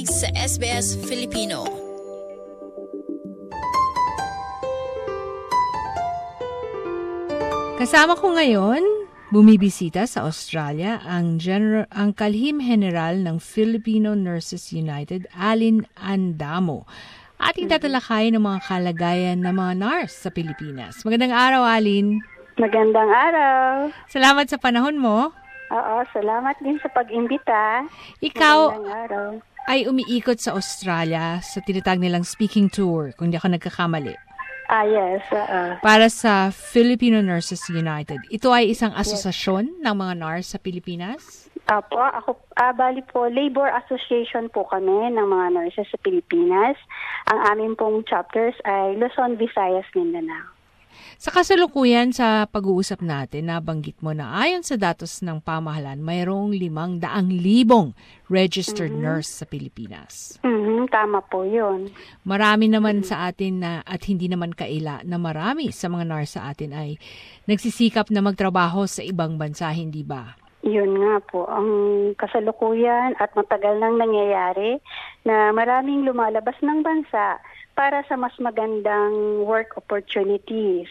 pakikinig sa SBS Filipino. Kasama ko ngayon, bumibisita sa Australia ang Kalihim General ng Filipino Nurses United, Alin Andamo. Ating tatalakayin ng mga kalagayan ng mga nurse sa Pilipinas. Magandang araw, Alin. Magandang araw. Salamat sa panahon mo. Oo, salamat din sa pag-imbita. Ikaw Magandang araw. ay umiikot sa Australia sa tinatawag nilang speaking tour, kung di ako nagkakamali. Yes. Para sa Filipino Nurses United. Ito ay isang asosasyon ng mga nurse sa Pilipinas? Ako, bali po, Labor Association po kami ng mga nurses sa Pilipinas. Ang aming pong chapters ay Luzon, Visayas, Mindanao. Sa kasalukuyan sa pag-uusap natin, nabanggit mo na ayon sa datos ng pamahalaan, mayroong 500,000 registered nurse sa Pilipinas. Tama po yun. Marami naman sa atin at hindi naman kaila na marami sa mga nurse sa atin ay nagsisikap na magtrabaho sa ibang bansa, hindi ba? Yun nga po, ang kasalukuyan at matagal nang nangyayari na maraming lumalabas ng bansa para sa mas magandang work opportunities.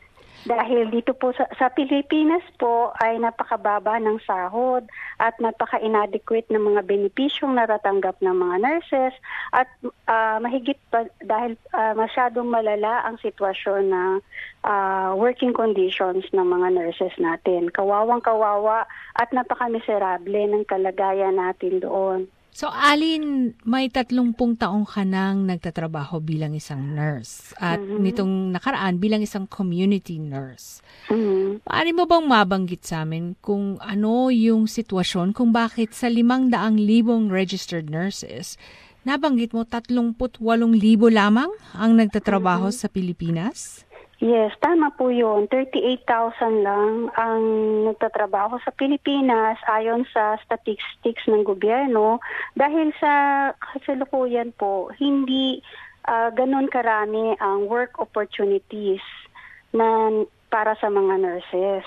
Dahil dito po sa Pilipinas po ay napakababa ng sahod at napaka-inadequate ng mga benepisyong natatanggap ng mga nurses at mahigit pa dahil masyadong malala ang sitwasyon na working conditions ng mga nurses natin. Kawawang-kawawa at napaka-miserable ng kalagayan natin doon. So, Alin, may 30 taong ka nang nagtatrabaho bilang isang nurse at nitong nakaraan bilang isang community nurse. Paano mo bang mabanggit sa amin kung ano yung sitwasyon kung bakit sa 500,000 registered nurses, nabanggit mo 38,000 lamang ang nagtatrabaho sa Pilipinas? Yes, tama po yun. 38,000 lang ang nagtatrabaho sa Pilipinas ayon sa statistics ng gobyerno dahil sa kasalukuyan po, hindi ganun karami ang work opportunities na para sa mga nurses.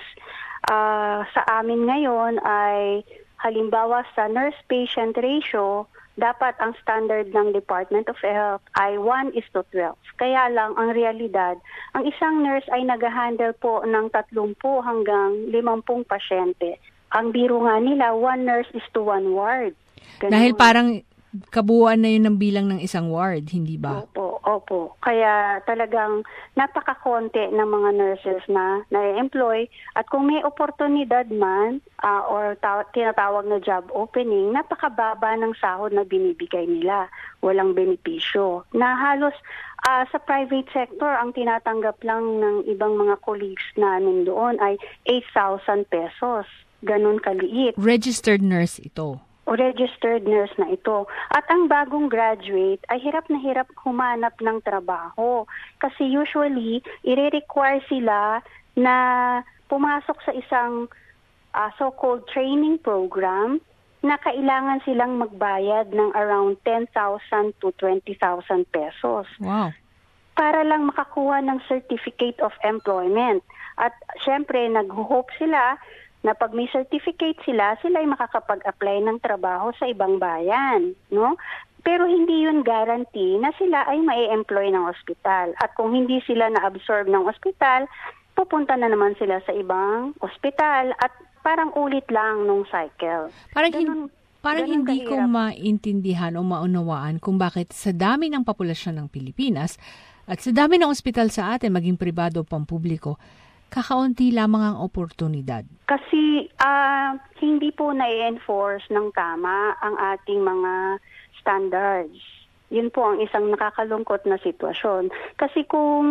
Sa amin ngayon ay halimbawa sa nurse-patient ratio, dapat ang standard ng Department of Health ay 1:12. Kaya lang, ang realidad, ang isang nurse ay nag-handle po ng 30 hanggang 50 pasyente. Ang biro nga nila, 1 nurse is to 1 ward. Ganun. Dahil parang kabuuan na yun ng bilang ng isang ward, hindi ba? Opo. Kaya talagang napakakonti ng mga nurses na na-employ at kung may oportunidad man or tinatawag na job opening, napakababa ng sahod na binibigay nila. Walang benepisyo. Na halos sa private sector, ang tinatanggap lang ng ibang mga colleagues namin doon ay 8,000 pesos. Ganun kaliit. Registered nurse ito. O registered nurse na ito. At ang bagong graduate ay hirap na hirap humanap ng trabaho. Kasi usually, i-require sila na pumasok sa isang so-called training program na kailangan silang magbayad ng around 10,000 to 20,000 pesos. Wow. Para lang makakuha ng certificate of employment. At syempre, nag-hope sila na pag may certificate sila ay makakapag-apply ng trabaho sa ibang bayan, no? Pero hindi yun guarantee na sila ay mai-employ ng ospital. At kung hindi sila na-absorb ng ospital, pupunta na naman sila sa ibang ospital at parang ulit lang nung cycle. Parang hindi ko maintindihan o maunawaan kung bakit sa dami ng populasyon ng Pilipinas at sa dami ng ospital sa atin, maging pribado o pampubliko, kakaunti lamang ang oportunidad. Kasi hindi po na-enforce ng tama ang ating mga standards. Yun po ang isang nakakalungkot na sitwasyon. Kasi kung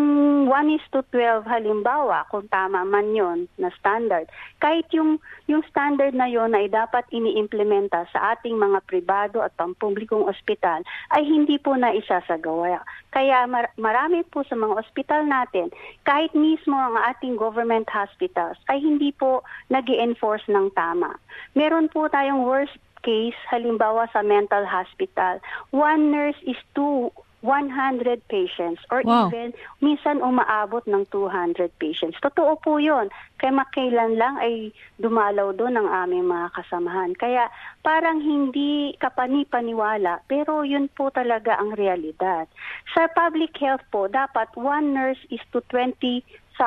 1:12 halimbawa, kung tama man yun na standard, kahit yung standard na yun ay dapat iniimplementa sa ating mga pribado at pampublikong ospital, ay hindi po na isasagawa. Kaya marami po sa mga ospital natin, kahit mismo ang ating government hospitals, ay hindi po nag-i-enforce ng tama. Meron po tayong worst case, halimbawa sa mental hospital, 1 nurse is to 100 patients or Wow. even minsan umaabot ng 200 patients. Totoo po yun. Kaya makailan lang ay dumalaw doon ang aming mga kasamahan. Kaya parang hindi kapani-paniwala pero yun po talaga ang realidad. Sa public health po, dapat 1 nurse is to 20,000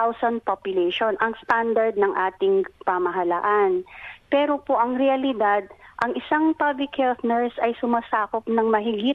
population ang standard ng ating pamahalaan. Pero po ang realidad, ang isang public health nurse ay sumasakop ng mahigit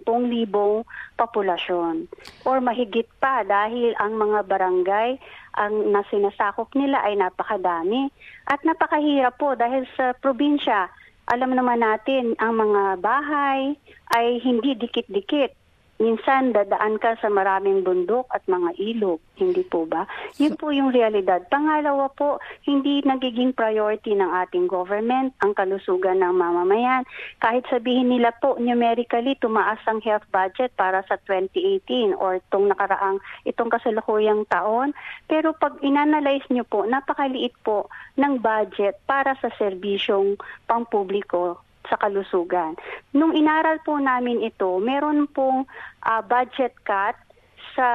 30,000 populasyon or mahigit pa dahil ang mga barangay ang nasinasakop nila ay napakadami at napakahirap po dahil sa probinsya. Alam naman natin ang mga bahay ay hindi dikit-dikit. Minsan dadaan ka sa maraming bundok at mga ilog, hindi po ba? Yun po yung realidad. Pangalawa po, hindi nagiging priority ng ating government ang kalusugan ng mamamayan. Kahit sabihin nila po, numerically, tumaas ang health budget para sa 2018 or itong kasalukuyang taon. Pero pag inanalyze nyo po, napakaliit po ng budget para sa serbisyong pampubliko sa kalusugan. Nung inaral po namin ito, meron pong budget cut sa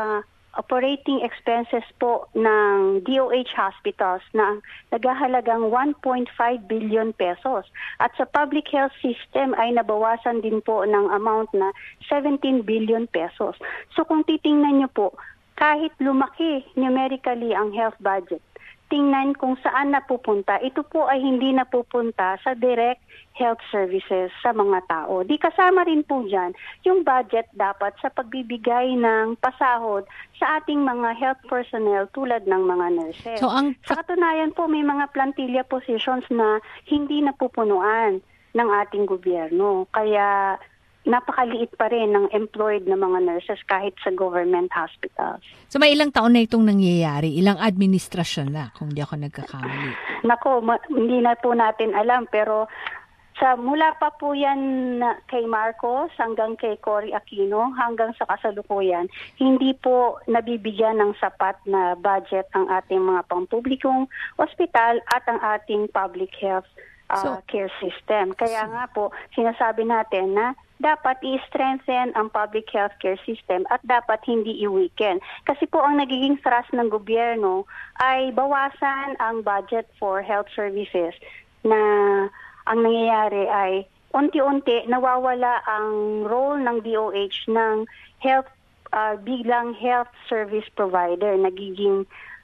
operating expenses po ng DOH hospitals na naghahalagang 1.5 billion pesos. At sa public health system ay nabawasan din po ng amount na 17 billion pesos. So kung titingnan nyo po, kahit lumaki numerically ang health budget, tingnan kung saan napupunta. Ito po ay hindi napupunta sa direct health services sa mga tao. Di kasama rin po dyan yung budget dapat sa pagbibigay ng pasahod sa ating mga health personnel tulad ng mga nurses. So, sa katunayan po, may mga plantilla positions na hindi napupunuan ng ating gobyerno. Kaya napakaliit pa rin ng employed na mga nurses kahit sa government hospitals. So may ilang taon na itong nangyayari? Ilang administrasyon na, kung di ako nagkakamali? Nako, hindi na po natin alam pero mula pa po yan kay Marcos hanggang kay Cory Aquino hanggang sa kasalukuyan, hindi po nabibigyan ng sapat na budget ang ating mga pampublikong ospital at ang ating public health care system. Kaya nga po, sinasabi natin na dapat i-strengthen ang public health care system at dapat hindi i-weaken. Kasi po ang nagiging thrust ng gobyerno ay bawasan ang budget for health services na ang nangyayari ay unti-unti nawawala ang role ng DOH ng health bilang health service provider. Nagiging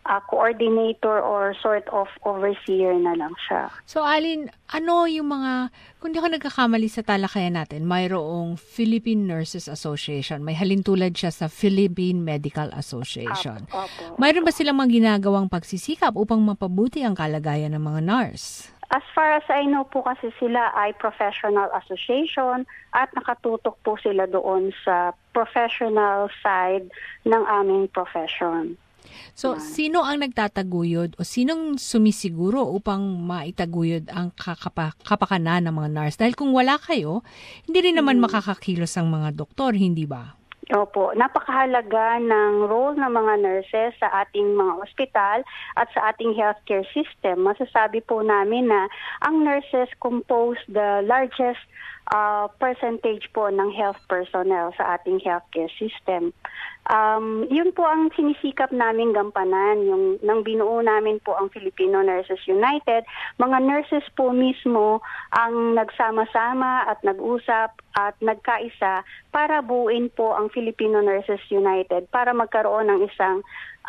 coordinator or sort of overseer na lang siya. So, Alin, ano yung mga, kung di ako nagkakamali sa talakayan natin, mayroong Philippine Nurses Association. May halintulad siya sa Philippine Medical Association. Opo. Mayroon ba silang mga ginagawang pagsisikap upang mapabuti ang kalagayan ng mga nurse? As far as I know po kasi sila ay professional association at nakatutok po sila doon sa professional side ng aming profession. So, sino ang nagtataguyod o sinong sumisiguro upang maitaguyod ang kapakanan ng mga nurse? Dahil kung wala kayo, hindi rin naman makakakilos ang mga doktor, hindi ba? Opo, napakahalaga ng role ng mga nurses sa ating mga ospital at sa ating healthcare system. Masasabi po namin na ang nurses compose the largest percentage po ng health personnel sa ating healthcare system. Yun po ang sinisikap namin gampanan. Nang binuo namin po ang Filipino Nurses United, mga nurses po mismo ang nagsama-sama at nag-usap at nagkaisa para buuin po ang Filipino Nurses United para magkaroon ng isang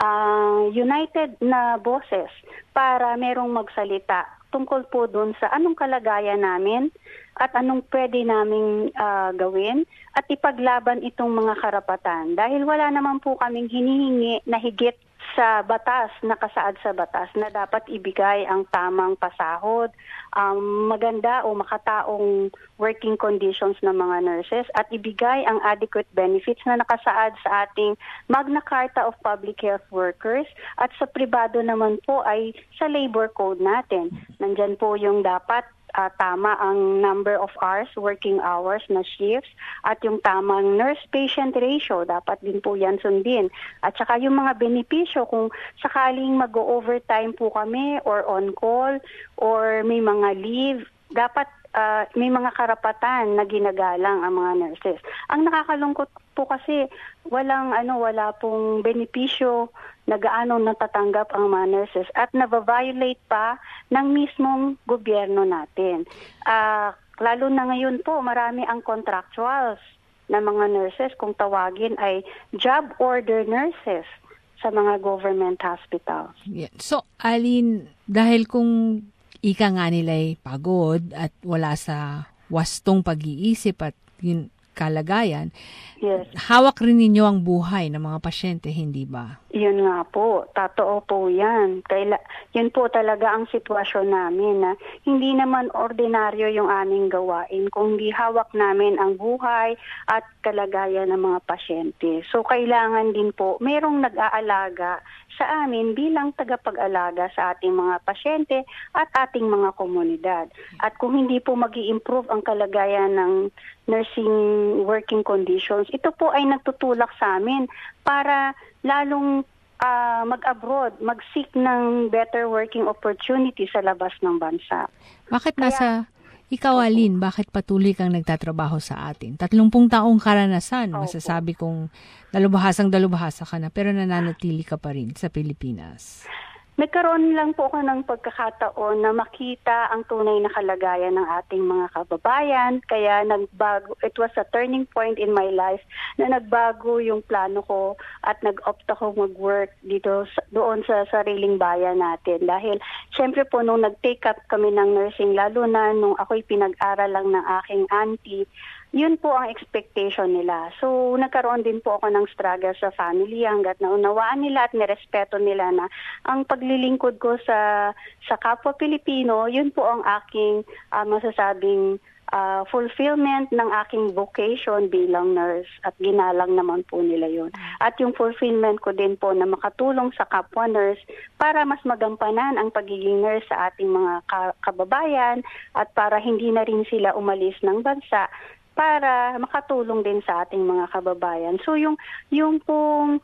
united na boses para merong magsalita tungkol po doon sa anong kalagayan namin at anong pwede naming gawin at ipaglaban itong mga karapatan. Dahil wala naman po kaming hinihingi na higit sa batas, nakasaad sa batas na dapat ibigay ang tamang pasahod, maganda o makataong working conditions ng mga nurses at ibigay ang adequate benefits na nakasaad sa ating Magna Carta of Public Health Workers at sa pribado naman po ay sa labor code natin. Nandyan po yung dapat tama ang number of hours, working hours na shifts, at yung tamang nurse-patient ratio, dapat din po yan sundin. At saka yung mga benepisyo, kung sakaling mag-overtime po kami or on-call or may mga leave, dapat may mga karapatan na ginagalang ang mga nurses. Ang nakakalungkot po kasi wala pong benepisyo na gaano natatanggap ang mga nurses at nababiolate pa ng mismong gobyerno natin. Lalo na ngayon po, marami ang contractuals na mga nurses, kung tawagin ay job order nurses sa mga government hospitals. Yeah. So, Aline, dahil kung ika nga nila'y pagod at wala sa wastong pag-iisip at yun kalagayan, yes, hawak rin ninyo ang buhay ng mga pasyente, hindi ba? Yun nga po, totoo po yan. Yun po talaga ang sitwasyon namin na hindi naman ordinaryo yung aming gawain kung hindi hawak namin ang buhay at kalagayan ng mga pasyente. So kailangan din po merong nag-aalaga sa amin bilang tagapag-alaga sa ating mga pasyente at ating mga komunidad. At kung hindi po mag-i-improve ang kalagayan ng nursing working conditions, ito po ay nagtutulak sa amin para lalong mag-abroad, mag-seek ng better working opportunity sa labas ng bansa. Bakit ikaw, Aline, bakit patuloy kang nagtatrabaho sa atin? 30 taong karanasan, masasabi kong dalubhasang-dalubhasa ka na, pero nananatili ka pa rin sa Pilipinas. Nagkaroon lang po ako ng pagkakataon na makita ang tunay na kalagayan ng ating mga kababayan. Kaya nagbago, it was a turning point in my life na nagbago yung plano ko at nag-opt ako mag-work doon sa sariling bayan natin. Dahil syempre po nung nag-take up kami ng nursing, lalo na nung ako'y pinag-aral lang ng aking auntie, yun po ang expectation nila. So, nagkaroon din po ako ng struggle sa family hanggat naunawaan nila at nirespeto nila na ang paglilingkod ko sa kapwa Pilipino, yun po ang aking masasabing fulfillment ng aking vocation bilang nurse at ginalang naman po nila yun. At yung fulfillment ko din po na makatulong sa kapwa nurse para mas magampanan ang pagiging nurse sa ating mga kababayan at para hindi na rin sila umalis ng bansa para makatulong din sa ating mga kababayan. So yung pong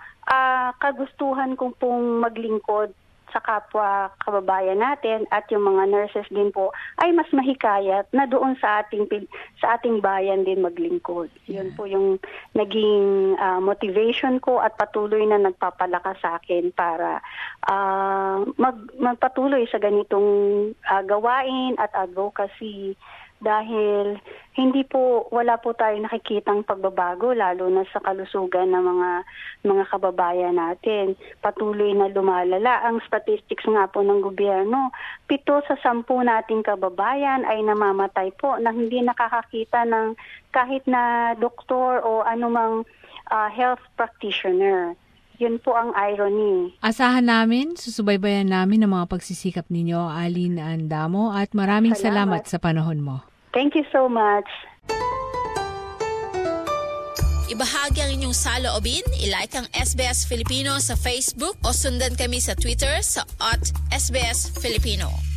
kagustuhan kong pong maglingkod sa kapwa kababayan natin at yung mga nurses din po ay mas mahikayat na doon sa ating bayan din maglingkod. Yun po yung naging motivation ko at patuloy na nagpapalakas sa akin para magpatuloy sa ganitong gawain at advocacy. Dahil wala po tayong nakikitang pagbabago lalo na sa kalusugan ng mga kababayan natin. Patuloy na lumalala ang statistics nga po ng gobyerno. 7 sa 10 nating kababayan ay namamatay po na hindi nakakakita ng kahit na doktor o anumang health practitioner. Yun po ang irony. Asahan namin, susubaybayan namin ang mga pagsisikap ninyo, Aline Andamo, at maraming salamat sa panahon mo. Thank you so much. Ibahagi ang inyong saloobin, ilike ang SBS Filipino sa Facebook o sundan kami sa Twitter sa @SBS Filipino.